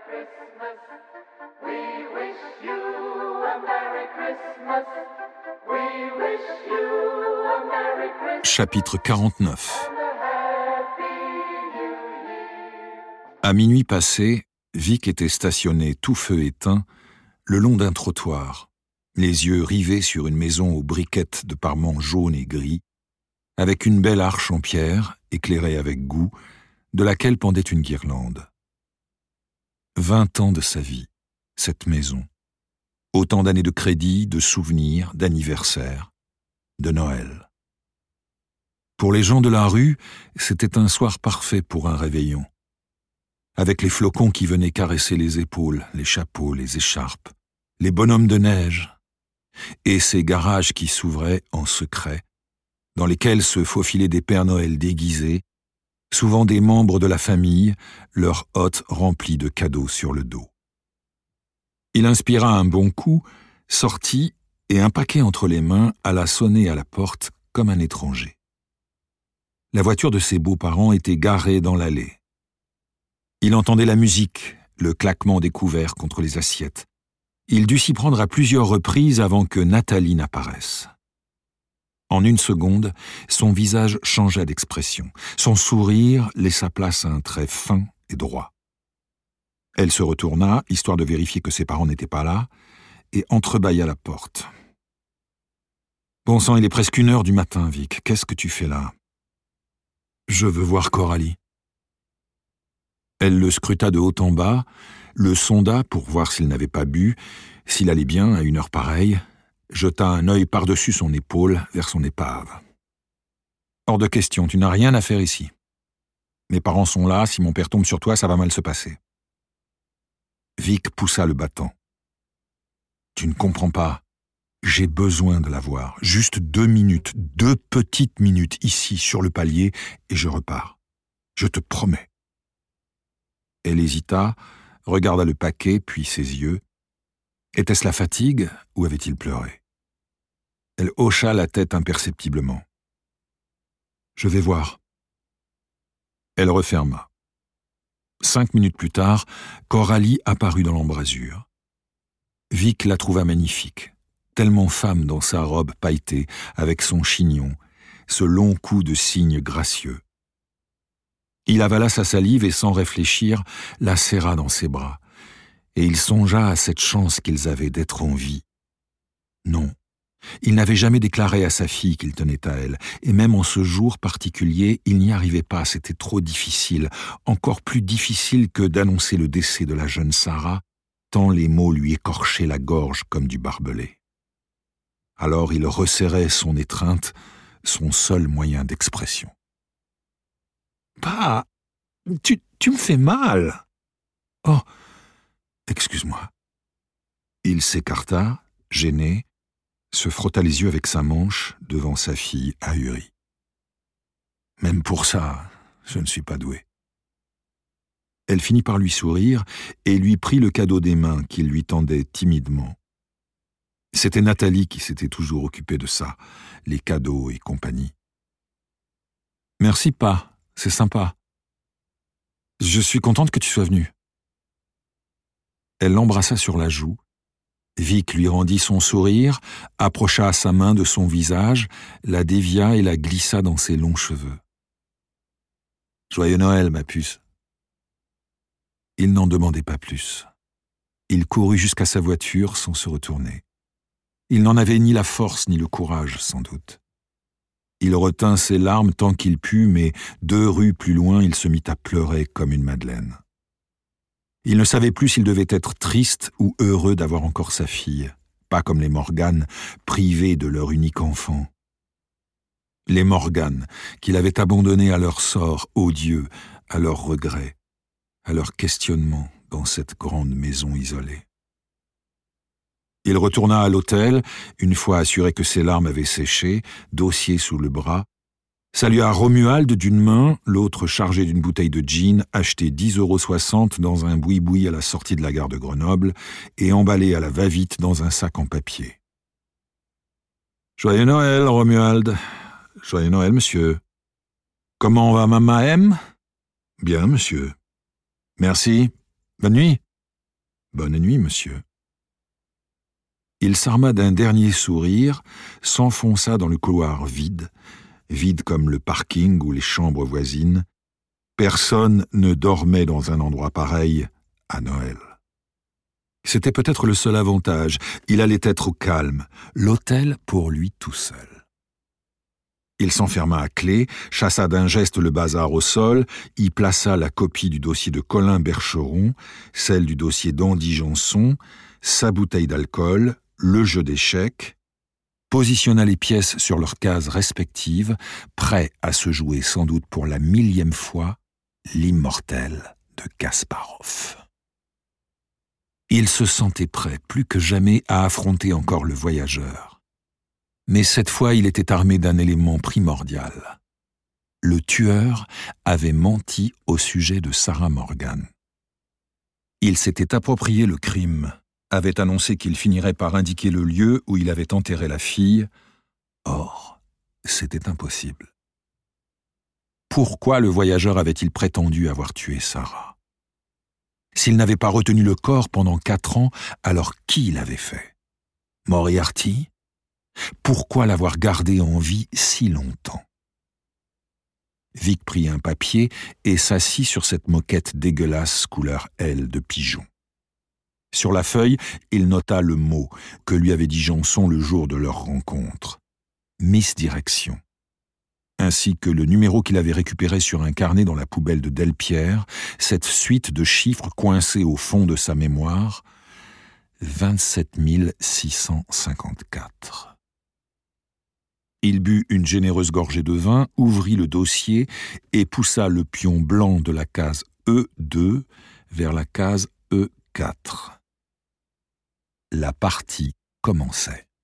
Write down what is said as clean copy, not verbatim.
Christmas. We wish you a Merry Christmas. We wish you a Merry Christmas. Chapitre 49. And a Happy New Year. À minuit passé, Vic était stationné tout feu éteint le long d'un trottoir, les yeux rivés sur une maison aux briquettes de parements jaunes et gris, avec une belle arche en pierre, éclairée avec goût, de laquelle pendait une guirlande. 20 ans de sa vie, cette maison. Autant d'années de crédit, de souvenirs, d'anniversaires, de Noël. Pour les gens de la rue, c'était un soir parfait pour un réveillon. Avec les flocons qui venaient caresser les épaules, les chapeaux, les écharpes, les bonhommes de neige, et ces garages qui s'ouvraient en secret, dans lesquels se faufilaient des Pères Noël déguisés, souvent des membres de la famille, leurs hôtes remplis de cadeaux sur le dos. Il inspira un bon coup, sortit et un paquet entre les mains alla sonner à la porte comme un étranger. La voiture de ses beaux-parents était garée dans l'allée. Il entendait la musique, le claquement des couverts contre les assiettes. Il dut s'y prendre à plusieurs reprises avant que Nathalie n'apparaisse. En une seconde, son visage changea d'expression. Son sourire laissa place à un trait fin et droit. Elle se retourna, histoire de vérifier que ses parents n'étaient pas là, et entrebâilla la porte. « Bon sang, il est presque 1h du matin, Vic. Qu'est-ce que tu fais là ?»« Je veux voir Coralie. » Elle le scruta de haut en bas, le sonda pour voir s'il n'avait pas bu, s'il allait bien à 1 heure pareille, jeta un œil par-dessus son épaule vers son épave. « Hors de question, tu n'as rien à faire ici. Mes parents sont là, si mon père tombe sur toi, ça va mal se passer. » Vic poussa le battant. « Tu ne comprends pas. J'ai besoin de la voir. Juste 2 minutes, 2 petites minutes ici sur le palier et je repars. Je te promets. » Elle hésita, regarda le paquet, puis ses yeux. Était-ce la fatigue ou avait-il pleuré? Elle hocha la tête imperceptiblement. « Je vais voir. » Elle referma. 5 minutes plus tard, Coralie apparut dans l'embrasure. Vic la trouva magnifique, tellement femme dans sa robe pailletée, avec son chignon, ce long cou de cygne gracieux. Il avala sa salive et sans réfléchir, la serra dans ses bras. Et il songea à cette chance qu'ils avaient d'être en vie. Non, il n'avait jamais déclaré à sa fille qu'il tenait à elle, et même en ce jour particulier, il n'y arrivait pas, c'était trop difficile, encore plus difficile que d'annoncer le décès de la jeune Sarah, tant les mots lui écorchaient la gorge comme du barbelé. Alors il resserrait son étreinte, son seul moyen d'expression. « Bah, tu me fais mal. »« Oh, excuse-moi. » Il s'écarta, gêné, se frotta les yeux avec sa manche devant sa fille ahurie. « Même pour ça, je ne suis pas doué. » Elle finit par lui sourire et lui prit le cadeau des mains qu'il lui tendait timidement. C'était Nathalie qui s'était toujours occupée de ça, les cadeaux et compagnie. « Merci, pas. C'est sympa. Je suis contente que tu sois venue. » Elle l'embrassa sur la joue. Vic lui rendit son sourire, approcha sa main de son visage, la dévia et la glissa dans ses longs cheveux. « Joyeux Noël, ma puce. » Il n'en demandait pas plus. Il courut jusqu'à sa voiture sans se retourner. Il n'en avait ni la force ni le courage, sans doute. Il retint ses larmes tant qu'il put, mais 2 rues plus loin, il se mit à pleurer comme une madeleine. Il ne savait plus s'il devait être triste ou heureux d'avoir encore sa fille, pas comme les Morgan, privés de leur unique enfant. Les Morgan, qu'il avait abandonnés à leur sort odieux, à leurs regrets, à leurs questionnements dans cette grande maison isolée. Il retourna à l'hôtel, une fois assuré que ses larmes avaient séché, dossier sous le bras, salua Romuald d'une main, l'autre chargé d'une bouteille de gin, achetée 10,60 € dans un boui-boui à la sortie de la gare de Grenoble et emballé à la va-vite dans un sac en papier. « Joyeux Noël, Romuald. Joyeux Noël, monsieur. Comment va Maman M ? Bien, monsieur. Merci. Bonne nuit. » Bonne nuit, monsieur. Il s'arma d'un dernier sourire, s'enfonça dans le couloir vide comme le parking ou les chambres voisines. Personne ne dormait dans un endroit pareil à Noël. C'était peut-être le seul avantage, il allait être au calme, l'hôtel pour lui tout seul. Il s'enferma à clé, chassa d'un geste le bazar au sol, y plaça la copie du dossier de Colin Bercheron, celle du dossier d'Andy Janson, sa bouteille d'alcool, le jeu d'échecs, positionna les pièces sur leurs cases respectives, prêt à se jouer sans doute pour la 1000e fois l'immortel de Kasparov. Il se sentait prêt plus que jamais à affronter encore le voyageur. Mais cette fois, il était armé d'un élément primordial. Le tueur avait menti au sujet de Sarah Morgan. Il s'était approprié le crime, avait annoncé qu'il finirait par indiquer le lieu où il avait enterré la fille. Or, c'était impossible. Pourquoi le voyageur avait-il prétendu avoir tué Sarah? S'il n'avait pas retenu le corps pendant 4 ans, alors qui l'avait fait? Moriarty? Pourquoi l'avoir gardé en vie si longtemps? Vic prit un papier et s'assit sur cette moquette dégueulasse couleur aile de pigeon. Sur la feuille, il nota le mot que lui avait dit Janson le jour de leur rencontre. Misdirection. Ainsi que le numéro qu'il avait récupéré sur un carnet dans la poubelle de Delpierre, cette suite de chiffres coincés au fond de sa mémoire, 27 654. Il but une généreuse gorgée de vin, ouvrit le dossier et poussa le pion blanc de la case E2 vers la case E4. La partie commençait.